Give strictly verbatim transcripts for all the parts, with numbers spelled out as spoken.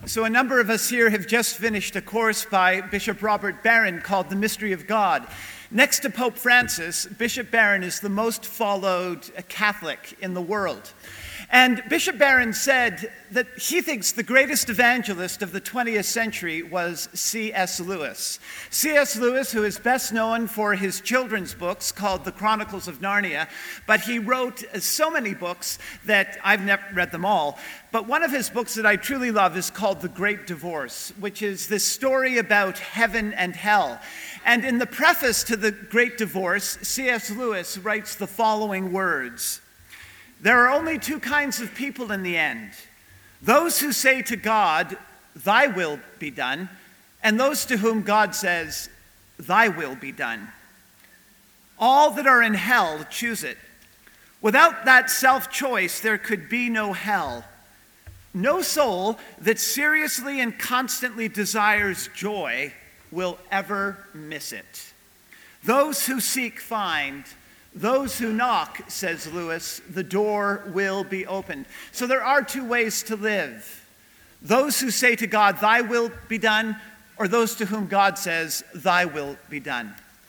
So a number of us here have just finished a course by Bishop Robert Barron called The Mystery of God. Next to Pope Francis, Bishop Barron is the most followed Catholic in the world. And Bishop Barron said that he thinks the greatest evangelist of the twentieth century was C S Lewis. C S Lewis, who is best known for his children's books called The Chronicles of Narnia, but he wrote so many books that I've never read them all. But one of his books that I truly love is called The Great Divorce, which is this story about heaven and hell. And in the preface to The Great Divorce, C S Lewis writes the following words: "There are only two kinds of people in the end. Those who say to God, 'Thy will be done,' and those to whom God says, 'Thy will be done.' All that are in hell choose it. Without that self-choice, there could be no hell. No soul that seriously and constantly desires joy will ever miss it. Those who seek find. Those who knock," says Lewis, "the door will be opened." So there are two ways to live. Those who say to God, "Thy will be done," or those to whom God says, "Thy will be done."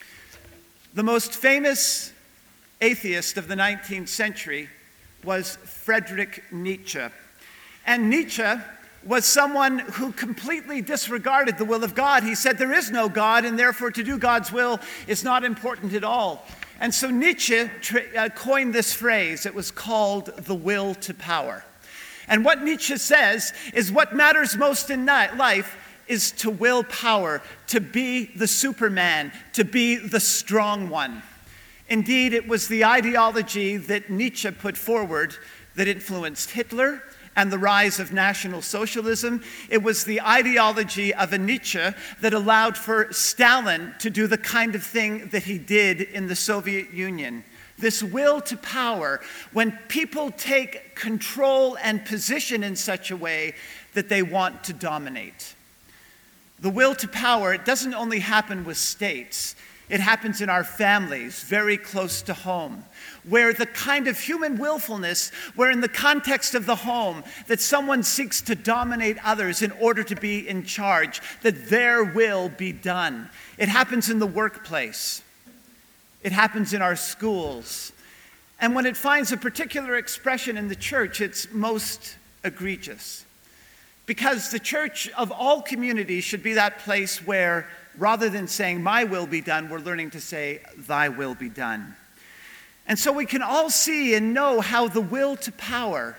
The most famous atheist of the nineteenth century was Friedrich Nietzsche. And Nietzsche was someone who completely disregarded the will of God. He said there is no God, and therefore to do God's will is not important at all. And so Nietzsche tra- uh, coined this phrase. It was called the will to power. And what Nietzsche says is what matters most in life is to will power, to be the Superman, to be the strong one. Indeed, it was the ideology that Nietzsche put forward that influenced Hitler and the rise of National Socialism. It was the ideology of a Nietzsche that allowed for Stalin to do the kind of thing that he did in the Soviet Union. This will to power, when people take control and position in such a way that they want to dominate. The will to power, it doesn't only happen with states. It happens in our families, very close to home, where the kind of human willfulness, where in the context of the home, that someone seeks to dominate others in order to be in charge, that their will be done. It happens in the workplace. It happens in our schools. And when it finds a particular expression in the church, it's most egregious. Because the church of all communities should be that place where, rather than saying, "My will be done," we're learning to say, "Thy will be done." And so we can all see and know how the will to power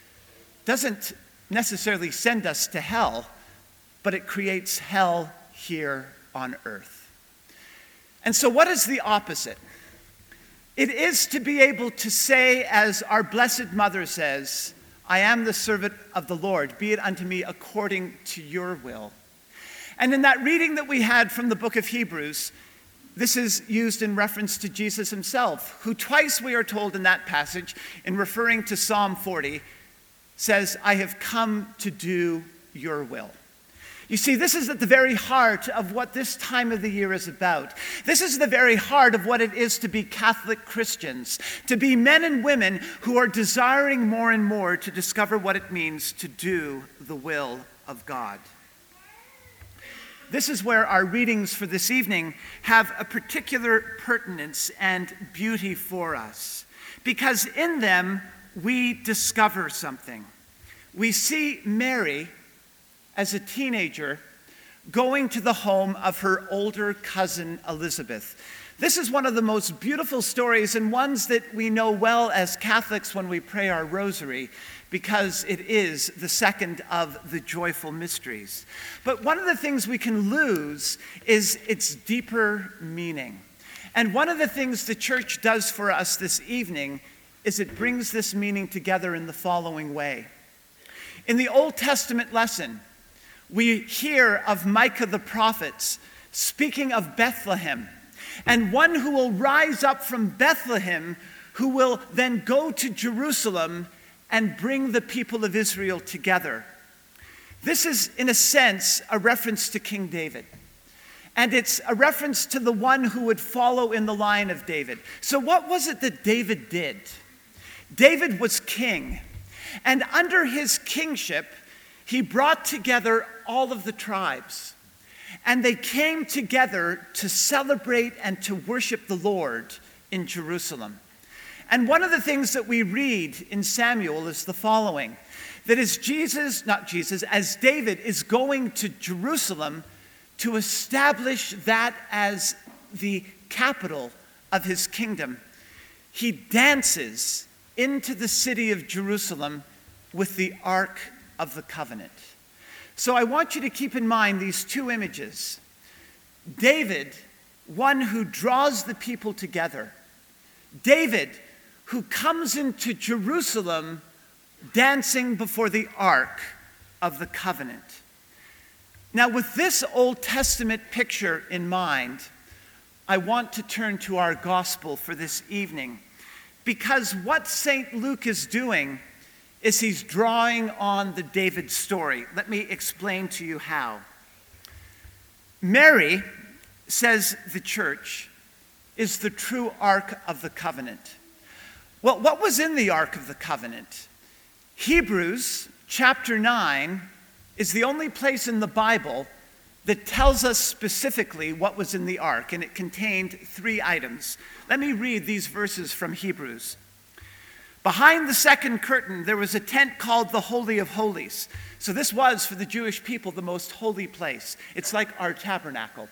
doesn't necessarily send us to hell, but it creates hell here on earth. And so what is the opposite? It is to be able to say, as our Blessed Mother says, "I am the servant of the Lord, be it unto me according to your will." And in that reading that we had from the book of Hebrews, this is used in reference to Jesus himself, who twice, we are told in that passage, in referring to Psalm forty, says, "I have come to do your will." You see, this is at the very heart of what this time of the year is about. This is the very heart of what it is to be Catholic Christians, to be men and women who are desiring more and more to discover what it means to do the will of God. This is where our readings for this evening have a particular pertinence and beauty for us, because in them we discover something. We see Mary, as a teenager, going to the home of her older cousin Elizabeth. This is one of the most beautiful stories, and ones that we know well as Catholics when we pray our rosary, because it is the second of the joyful mysteries. But one of the things we can lose is its deeper meaning. And one of the things the church does for us this evening is it brings this meaning together in the following way. In the Old Testament lesson, we hear of Micah the prophet speaking of Bethlehem, and one who will rise up from Bethlehem, who will then go to Jerusalem and bring the people of Israel together. This is, in a sense, a reference to King David. And it's a reference to the one who would follow in the line of David. So what was it that David did? David was king. And under his kingship, he brought together all of the tribes, and they came together to celebrate and to worship the Lord in Jerusalem. And one of the things that we read in Samuel is the following, that as Jesus, not Jesus, as David is going to Jerusalem to establish that as the capital of his kingdom, he dances into the city of Jerusalem with the Ark of the Covenant. So I want you to keep in mind these two images. David, one who draws the people together. David, who comes into Jerusalem dancing before the Ark of the Covenant. Now, with this Old Testament picture in mind, I want to turn to our gospel for this evening, because what Saint Luke is doing is he's drawing on the David story. Let me explain to you how. Mary, says the church, is the true Ark of the Covenant. Well, what was in the Ark of the Covenant? Hebrews chapter nine is the only place in the Bible that tells us specifically what was in the ark, and it contained three items. Let me read these verses from Hebrews. Behind the second curtain, there was a tent called the Holy of Holies. So this was, for the Jewish people, the most holy place. It's like our tabernacle.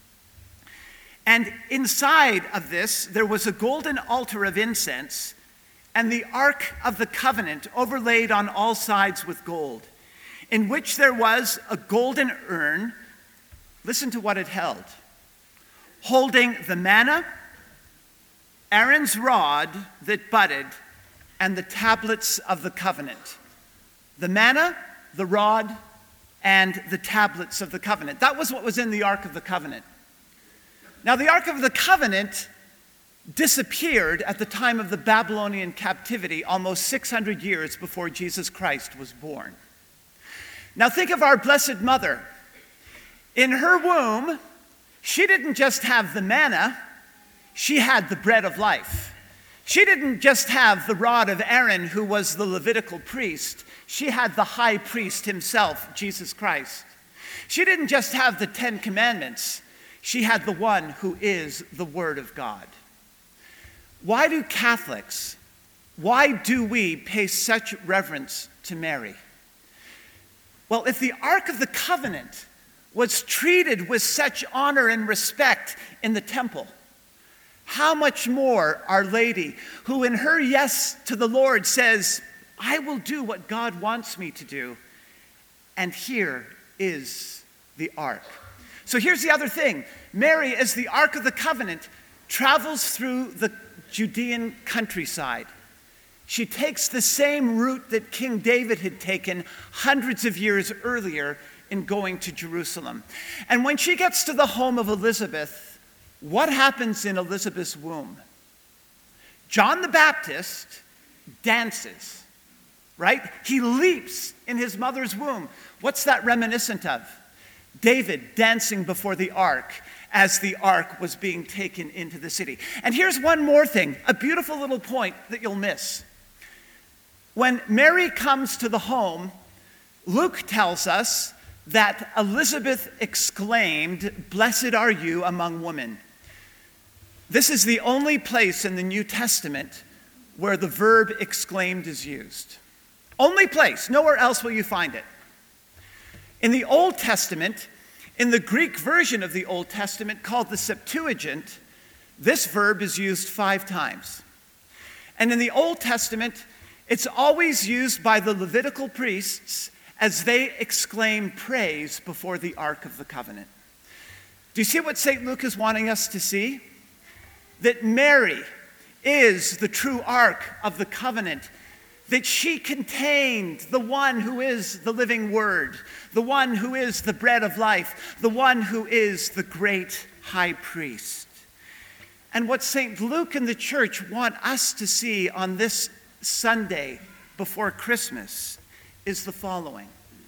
And inside of this, there was a golden altar of incense, and the Ark of the Covenant overlaid on all sides with gold, in which there was a golden urn. Listen to what it held. Holding the manna, Aaron's rod that budded, and the tablets of the covenant. The manna, the rod, and the tablets of the covenant. That was what was in the Ark of the Covenant. Now, the Ark of the Covenant disappeared at the time of the Babylonian captivity, almost six hundred years before Jesus Christ was born. Now, think of our Blessed Mother. In her womb, she didn't just have the manna, she had the bread of life. She didn't just have the rod of Aaron, who was the Levitical priest. She had the high priest himself, Jesus Christ. She didn't just have the Ten Commandments. She had the one who is the Word of God. Why do Catholics, why do we pay such reverence to Mary? Well, if the Ark of the Covenant was treated with such honor and respect in the temple, how much more Our Lady, who in her yes to the Lord says, I will do what God wants me to do, and here is the Ark. So here's the other thing. Mary, as the Ark of the Covenant, travels through the Judean countryside. She takes the same route that King David had taken hundreds of years earlier in going to Jerusalem. And when she gets to the home of Elizabeth, what happens in Elizabeth's womb? John the Baptist dances, right? He leaps in his mother's womb. What's that reminiscent of? David dancing before the ark as the ark was being taken into the city. And here's one more thing, a beautiful little point that you'll miss. When Mary comes to the home, Luke tells us that Elizabeth exclaimed, "Blessed are you among women." This is the only place in the New Testament where the verb exclaimed is used. Only place, nowhere else will you find it. In the Old Testament, in the Greek version of the Old Testament called the Septuagint, this verb is used five times. And in the Old Testament, it's always used by the Levitical priests as they exclaim praise before the Ark of the Covenant. Do you see what Saint Luke is wanting us to see? That Mary is the true Ark of the Covenant, that she contained the one who is the living Word, the one who is the bread of life, the one who is the great high priest. And what Saint Luke and the church want us to see on this Sunday before Christmas is the following.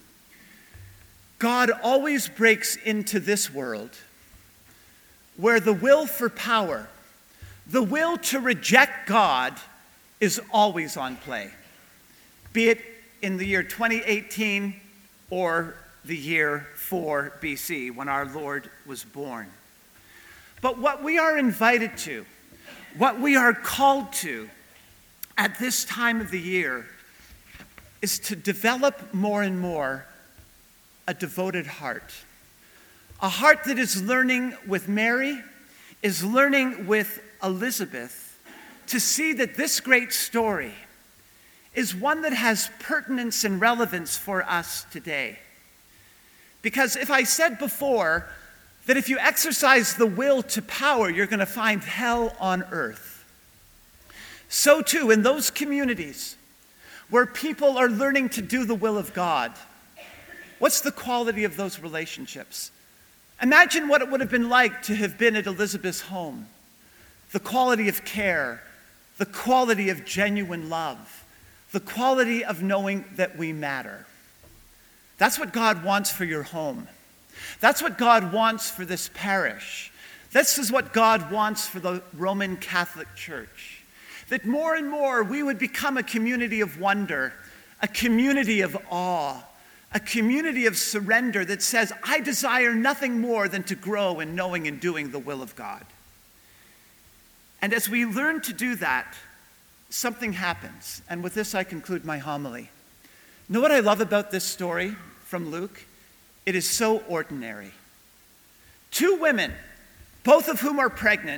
God always breaks into this world where the will for power, the will to reject God, is always on play. Be it in the year twenty eighteen or the year four B C, when our Lord was born. But what we are invited to, what we are called to at this time of the year, is to develop more and more a devoted heart. A heart that is learning with Mary, is learning with Elizabeth, to see that this great story is one that has pertinence and relevance for us today. Because if I said before that if you exercise the will to power, you're going to find hell on earth, so too in those communities where people are learning to do the will of God, what's the quality of those relationships? Imagine what it would have been like to have been at Elizabeth's home. The quality of care, the quality of genuine love, the quality of knowing that we matter. That's what God wants for your home. That's what God wants for this parish. This is what God wants for the Roman Catholic Church. That more and more we would become a community of wonder, a community of awe, a community of surrender that says, I desire nothing more than to grow in knowing and doing the will of God. And as we learn to do that, something happens. And with this, I conclude my homily. Know what I love about this story from Luke? It is so ordinary. Two women, both of whom are pregnant,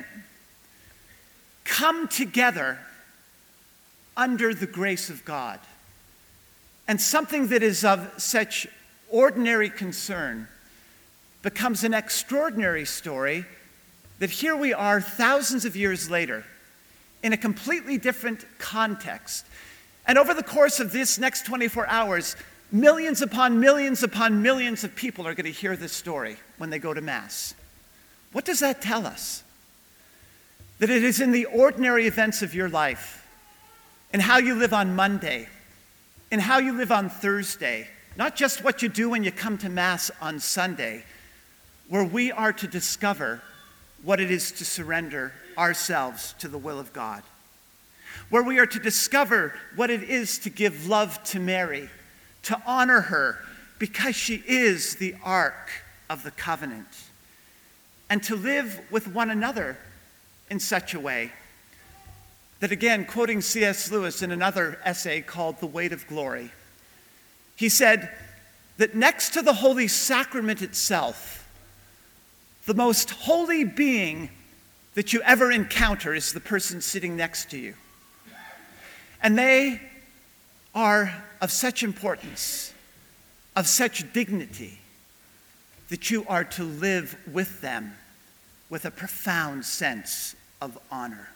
come together under the grace of God. And something that is of such ordinary concern becomes an extraordinary story that here we are thousands of years later in a completely different context. And over the course of this next twenty-four hours, millions upon millions upon millions of people are going to hear this story when they go to Mass. What does that tell us? That it is in the ordinary events of your life, in how you live on Monday, in how you live on Thursday, not just what you do when you come to Mass on Sunday, where we are to discover what it is to surrender ourselves to the will of God, where we are to discover what it is to give love to Mary, to honor her because she is the Ark of the Covenant, and to live with one another in such a way that, again, quoting C S Lewis in another essay called The Weight of Glory, he said that next to the Holy Sacrament itself, the most holy being that you ever encounter is the person sitting next to you. And they are of such importance, of such dignity, that you are to live with them with a profound sense of honor.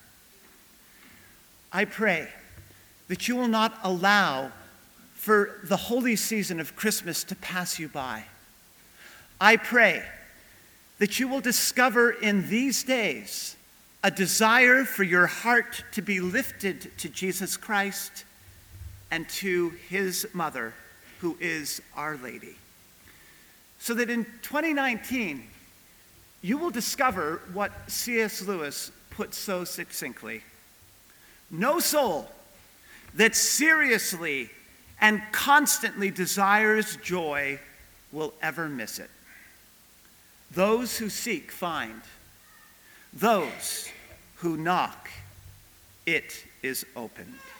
I pray that you will not allow for the holy season of Christmas to pass you by. I pray that you will discover in these days a desire for your heart to be lifted to Jesus Christ and to his mother, who is Our Lady. So that in twenty nineteen, you will discover what C S Lewis put so succinctly. No soul that seriously and constantly desires joy will ever miss it. Those who seek find. Those who knock, it is opened.